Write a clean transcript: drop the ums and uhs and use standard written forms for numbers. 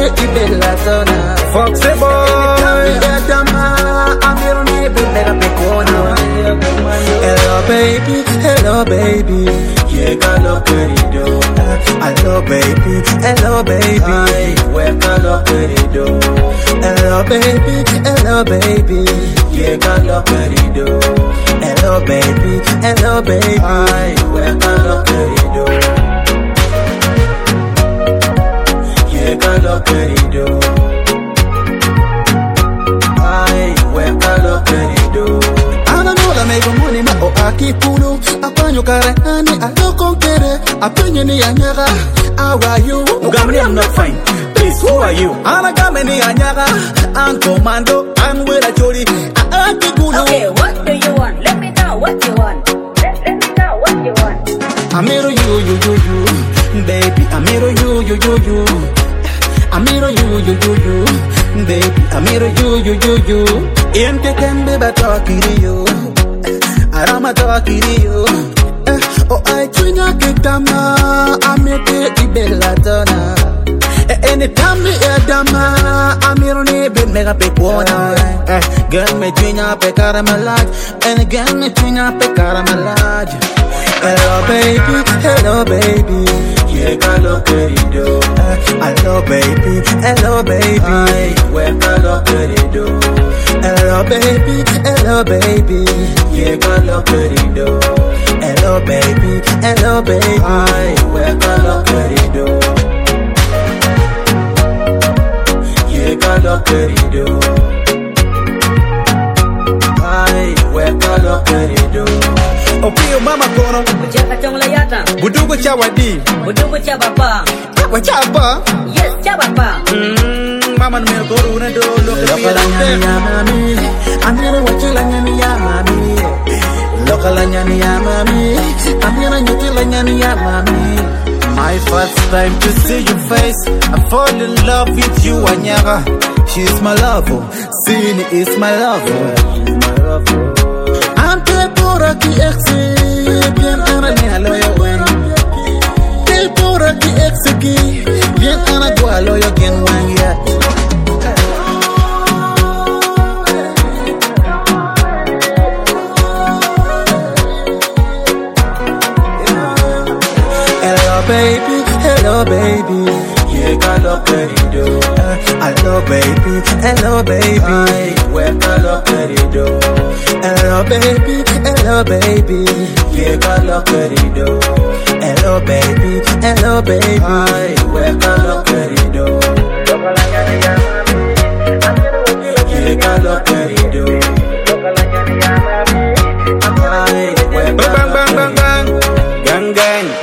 i bella zona. Foxy boy, hello baby, llega lo querido. hello baby, Ay, hueca lo querido. hello baby, Llega lo querido. hello baby, Ay, hueca lo querido. Llega lo querido. Ay, hueca lo querido. Ananola mego money ma o akipulu, apanyo karehani alo konkere, apenye ni anyaga. How are you? Mugamri, I'm not fine. Please, who are you? Anagame ni anyaga, an commando, an wela chori, akikulu. Okay, what do you want? Let me know what you want. Let me know what you want. Amiro you, baby. Amiro you. Amiro you, baby. Amiro you. Ente kembe batakiri yo, arama takiri yo. Oh, I tunya kitama, amete ibella tona. Anytime me adama, amiro ne be mega pe kona. Girl me tunya pe karamalaj, and girl me tunya pe karamalaj. Hello baby, Llega lo querido. hello baby, Ay, hueca lo querido. hello baby, Llega lo querido. hello baby, Ay, hueca lo querido. Llega lo querido. Ay, hueca lo querido. Opio mama kono, Buchaka chong layata. budugo chawadi, Budugo chabapa. wachapa. Yes, chabapa. Mama no me koru na do lo Lokalanya ni ya mami, amira wachilanya ni ya mami. Lokalanya ni ya mami, amira nyutilanya ni ya mami. My first time to see your face, I fall in love with you, Anyaga. She's my lover, Sini is my lover. Ante por aquí exi, bien ana ni aloyo wen. Te por aquí exi, bien ana gualoyo gen wen ya. Hello baby, Llega lo querido. hello baby, Ay, hueca lo querido. hello baby, Llega lo querido. hello baby, Ay, hueca lo querido. Llega lo querido. Ay, hueca lo querido. bang bang bang bang. Gang gang.